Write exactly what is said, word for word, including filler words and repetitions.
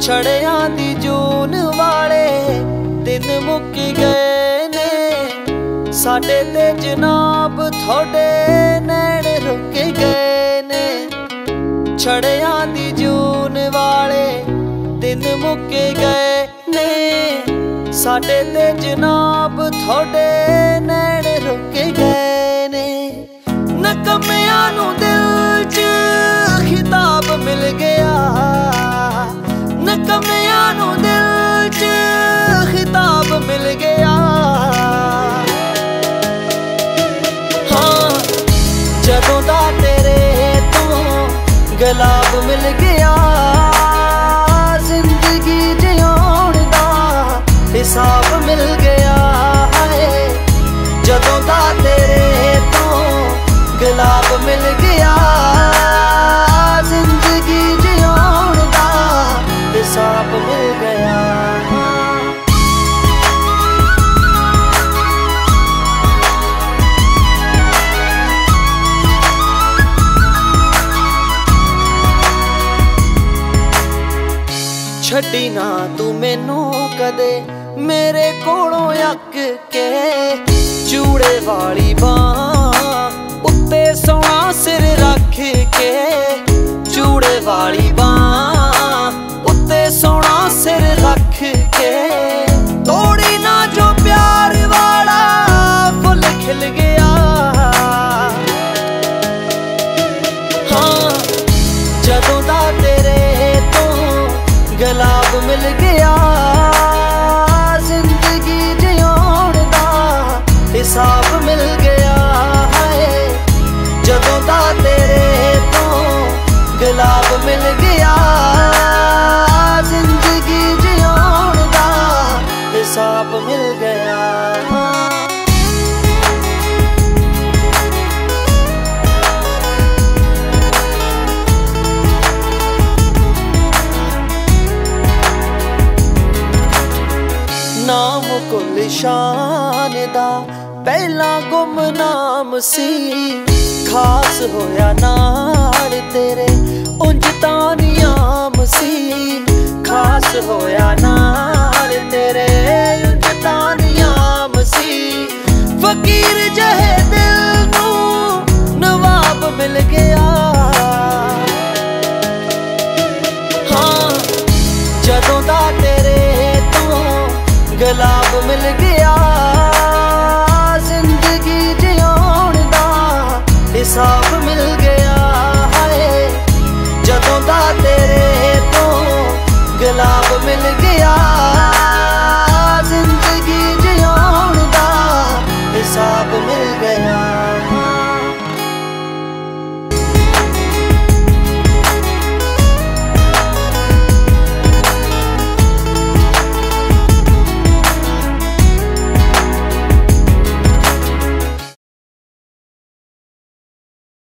छड़ियां दी जून वाले दिन मुक गए ने, साडे ते जनाब थोड़े नैन रुक गए ने। छड़ियां दी जून वाले दिन मुक गए ने, साडे ते जनाब थोड़े नैन रुक गए ने। नकमियां नू दिल च खिताब मिल गया, नकमियां नू दिल च खिताब मिल गया। हाँ जदों दा तेरे तो गुलाब मिल गया, जिंदगी जिउण दा हिसाब मिल गया है। जदों दा तेरे तो गुलाब मिल गया, जिंदगी जिउण दा हिसाब मिल गया। छड्डी ना तू मैनू कदे मेरे कोलों अक के, चूड़े वाली बां उत्ते सोना सिर रख के। चूड़े वाली बां उत्ते सोना सिर रख के, तोड़ी ना जो प्यार वाला फुल खिल गया। हाँ जदों दा तेरे तो गुलाब मिल गया, जिंदगी जिउण दा हिसाब मिल गया है। जदों दा तेरे तो गुलाब मिल गया, जिंदगी जिउण दा हिसाब मिल गया। नाम कुल शान दा पहला गुमनाम सी, खास होया नाल तेरे उंज तां नियाम सी। खास होया नाल तेरे उंज तां नियाम सी, फकीर जहे दिल नू नवाब मिल गया। हाँ जदों दा तेरे तो गुलाब मिल गया,